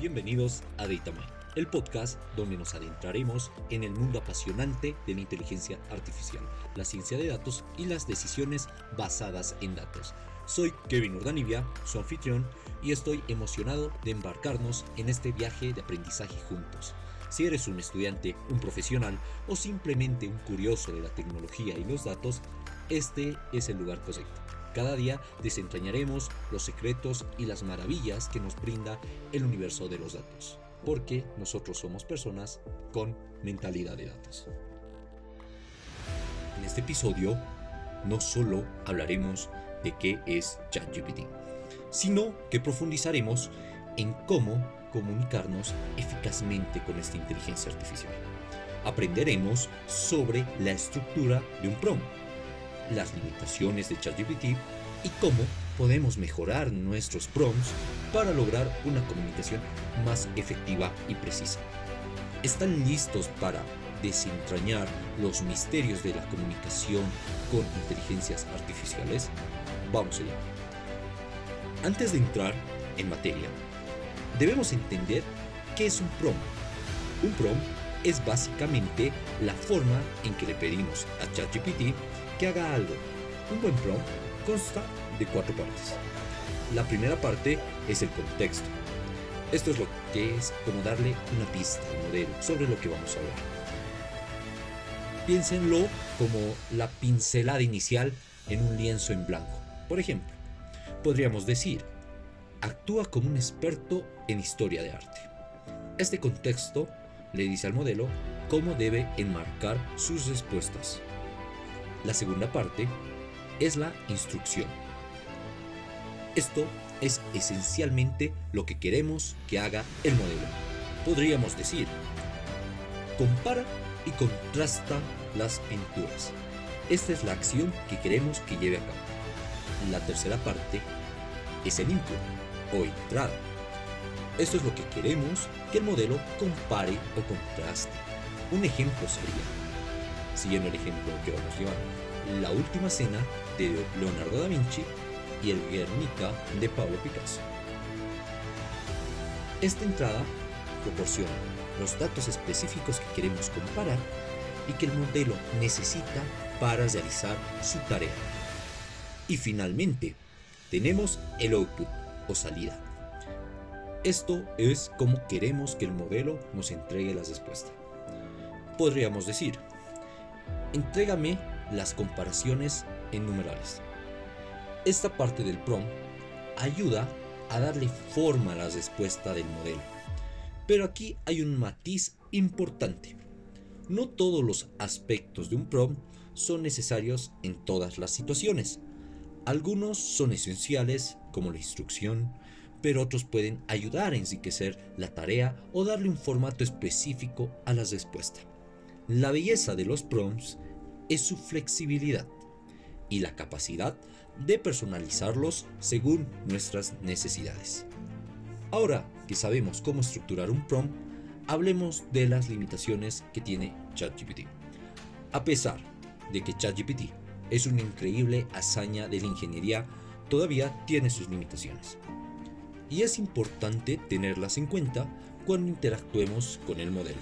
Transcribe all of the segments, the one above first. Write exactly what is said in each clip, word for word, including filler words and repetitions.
bienvenidos a DataMind, el podcast donde nos adentraremos en el mundo apasionante de la inteligencia artificial, la ciencia de datos y las decisiones basadas en datos. Soy Kevin Urdanibia, su anfitrión, y estoy emocionado de embarcarnos en este viaje de aprendizaje juntos. Si eres un estudiante, un profesional o simplemente un curioso de la tecnología y los datos, este es el lugar correcto. Cada día desentrañaremos los secretos y las maravillas que nos brinda el universo de los datos, porque nosotros somos personas con mentalidad de datos. En este episodio no solo hablaremos de qué es ChatGPT, sino que profundizaremos en cómo comunicarnos eficazmente con esta inteligencia artificial. Aprenderemos sobre la estructura de un prompt, las limitaciones de ChatGPT y cómo podemos mejorar nuestros prompts para lograr una comunicación más efectiva y precisa. ¿Están listos para desentrañar los misterios de la comunicación con inteligencias artificiales? Vamos allá. Antes de entrar en materia, debemos entender qué es un prompt. Un prompt es básicamente la forma en que le pedimos a ChatGPT que haga algo. Un buen prompt consta de cuatro partes. La primera parte es el contexto. Esto es lo que es como darle una pista al modelo sobre lo que vamos a hablar. Piénsenlo como la pincelada inicial en un lienzo en blanco. Por ejemplo, podríamos decir: actúa como un experto en historia de arte. Este contexto le dice al modelo cómo debe enmarcar sus respuestas. La segunda parte es la instrucción. Esto es esencialmente lo que queremos que haga el modelo. Podríamos decir: compara y contrasta las pinturas. Esta es la acción que queremos que lleve a cabo. La tercera parte es el input o entrada. Esto es lo que queremos que el modelo compare o contraste. Un ejemplo sería, siguiendo el ejemplo que vamos a llevar, La última cena de Leonardo da Vinci y el Guernica de Pablo Picasso. Esta entrada proporciona los datos específicos que queremos comparar y que el modelo necesita para realizar su tarea. Y finalmente, tenemos el output o salida. Esto es como queremos que el modelo nos entregue la respuesta. Podríamos decir: entrégame las comparaciones en numerales. Esta parte del prompt ayuda a darle forma a la respuesta del modelo. Pero aquí hay un matiz importante. No todos los aspectos de un prompt son necesarios en todas las situaciones. Algunos son esenciales, como la instrucción, pero otros pueden ayudar a enriquecer la tarea o darle un formato específico a la respuesta. La belleza de los prompts es su flexibilidad y la capacidad de personalizarlos según nuestras necesidades. Ahora que sabemos cómo estructurar un prompt, hablemos de las limitaciones que tiene ChatGPT. A pesar de que ChatGPT es una increíble hazaña de la ingeniería, todavía tiene sus limitaciones. Y es importante tenerlas en cuenta cuando interactuemos con el modelo.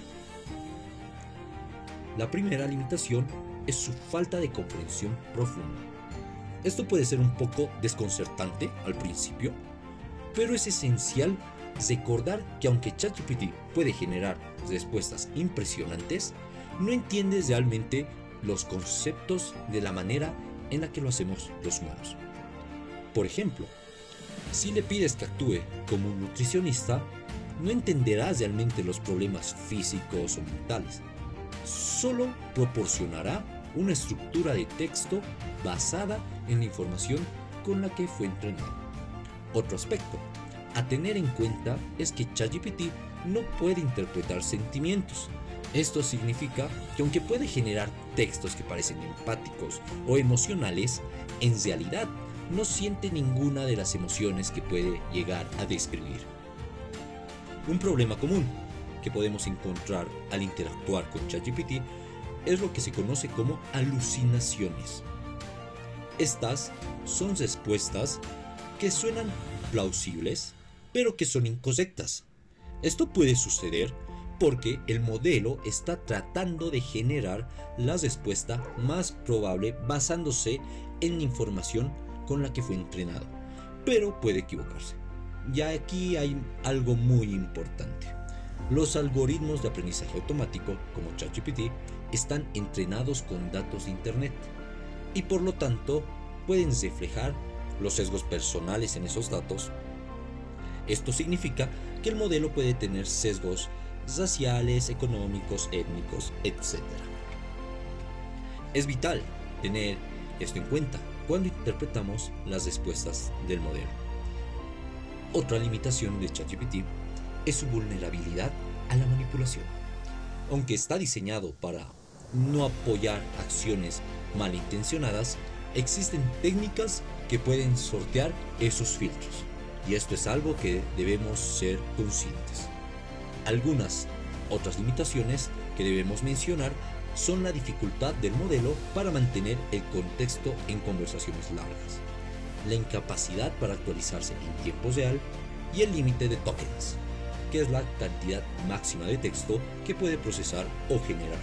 La primera limitación es su falta de comprensión profunda. Esto puede ser un poco desconcertante al principio, pero es esencial recordar que aunque ChatGPT puede generar respuestas impresionantes, no entiende realmente los conceptos de la manera en la que lo hacemos los humanos. Por ejemplo, si le pides que actúe como un nutricionista, no entenderá realmente los problemas físicos o mentales. Solo proporcionará una estructura de texto basada en la información con la que fue entrenado. Otro aspecto a tener en cuenta es que ChatGPT no puede interpretar sentimientos. Esto significa que aunque puede generar textos que parecen empáticos o emocionales, en realidad no siente ninguna de las emociones que puede llegar a describir. Un problema común que podemos encontrar al interactuar con ChatGPT es lo que se conoce como alucinaciones. Estas son respuestas que suenan plausibles, pero que son incorrectas. Esto puede suceder porque el modelo está tratando de generar la respuesta más probable basándose en la información con la que fue entrenado, pero puede equivocarse. Y aquí hay algo muy importante. Los algoritmos de aprendizaje automático, como ChatGPT, están entrenados con datos de Internet y por lo tanto pueden reflejar los sesgos personales en esos datos. Esto significa que el modelo puede tener sesgos raciales, económicos, étnicos, etcétera. Es vital tener esto en cuenta cuando interpretamos las respuestas del modelo. Otra limitación de ChatGPT es su vulnerabilidad a la manipulación. Aunque está diseñado para no apoyar acciones malintencionadas, existen técnicas que pueden sortear esos filtros, y esto es algo que debemos ser conscientes. Algunas otras limitaciones que debemos mencionar son la dificultad del modelo para mantener el contexto en conversaciones largas, la incapacidad para actualizarse en tiempo real y el límite de tokens, que es la cantidad máxima de texto que puede procesar o generar.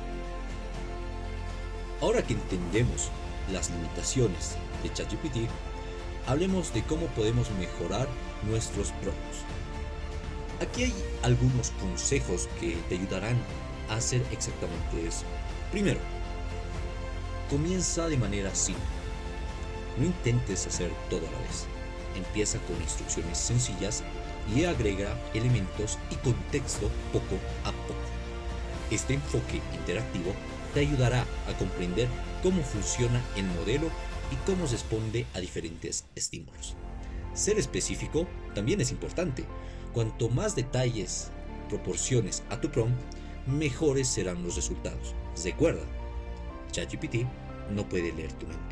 Ahora que entendemos las limitaciones de ChatGPT, hablemos de cómo podemos mejorar nuestros prompts. Aquí hay algunos consejos que te ayudarán a hacer exactamente eso. Primero, comienza de manera simple. No intentes hacer todo a la vez. Empieza con instrucciones sencillas y agrega elementos y contexto poco a poco. Este enfoque interactivo te ayudará a comprender cómo funciona el modelo y cómo responde a diferentes estímulos. Ser específico también es importante. Cuanto más detalles proporciones a tu prompt, mejores serán los resultados. Recuerda, ChatGPT no puede leer tu mente,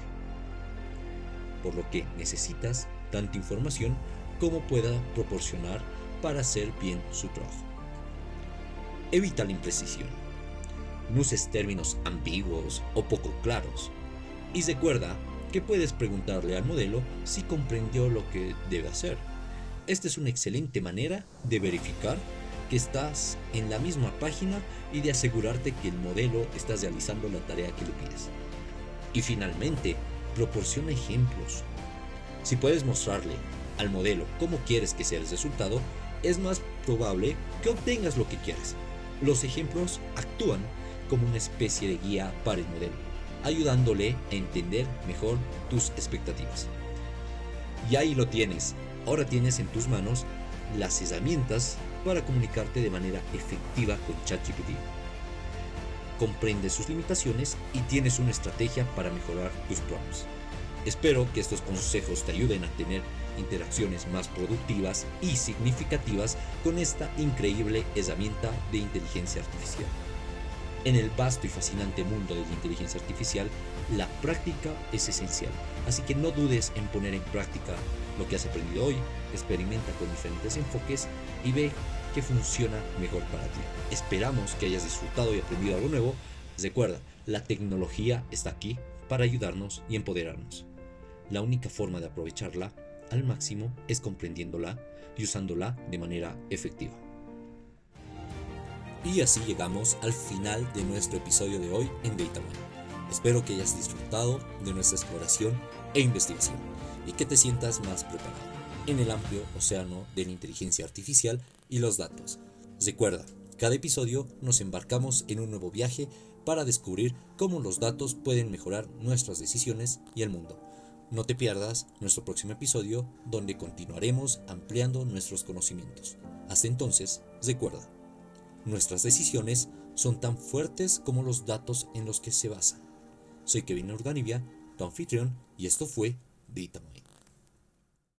por lo que necesitas tanta información como pueda proporcionar para hacer bien su trabajo. Evita la imprecisión. No uses términos ambiguos o poco claros. Y recuerda que puedes preguntarle al modelo si comprendió lo que debe hacer. Esta es una excelente manera de verificar que estás en la misma página y de asegurarte que el modelo está realizando la tarea que le pides. Y finalmente, proporciona ejemplos. Si puedes mostrarle al modelo cómo quieres que sea el resultado, es más probable que obtengas lo que quieres. Los ejemplos actúan como una especie de guía para el modelo, ayudándole a entender mejor tus expectativas. Y ahí lo tienes. Ahora tienes en tus manos las herramientas para comunicarte de manera efectiva con ChatGPT. Comprende sus limitaciones y tienes una estrategia para mejorar tus prompts. Espero que estos consejos te ayuden a tener interacciones más productivas y significativas con esta increíble herramienta de inteligencia artificial. En el vasto y fascinante mundo de la inteligencia artificial, la práctica es esencial, así que no dudes en poner en práctica lo que has aprendido hoy. Experimenta con diferentes enfoques y ve qué funciona mejor para ti. Esperamos que hayas disfrutado y aprendido algo nuevo. Recuerda, la tecnología está aquí para ayudarnos y empoderarnos. La única forma de aprovecharla al máximo es comprendiéndola y usándola de manera efectiva. Y así llegamos al final de nuestro episodio de hoy en DataMine. Espero que hayas disfrutado de nuestra exploración e investigación y que te sientas más preparado en el amplio océano de la inteligencia artificial y los datos. Recuerda, cada episodio nos embarcamos en un nuevo viaje para descubrir cómo los datos pueden mejorar nuestras decisiones y el mundo. No te pierdas nuestro próximo episodio, donde continuaremos ampliando nuestros conocimientos. Hasta entonces, recuerda, nuestras decisiones son tan fuertes como los datos en los que se basan. Soy Kevin Urdanibia, tu anfitrión, y esto fue DataMine.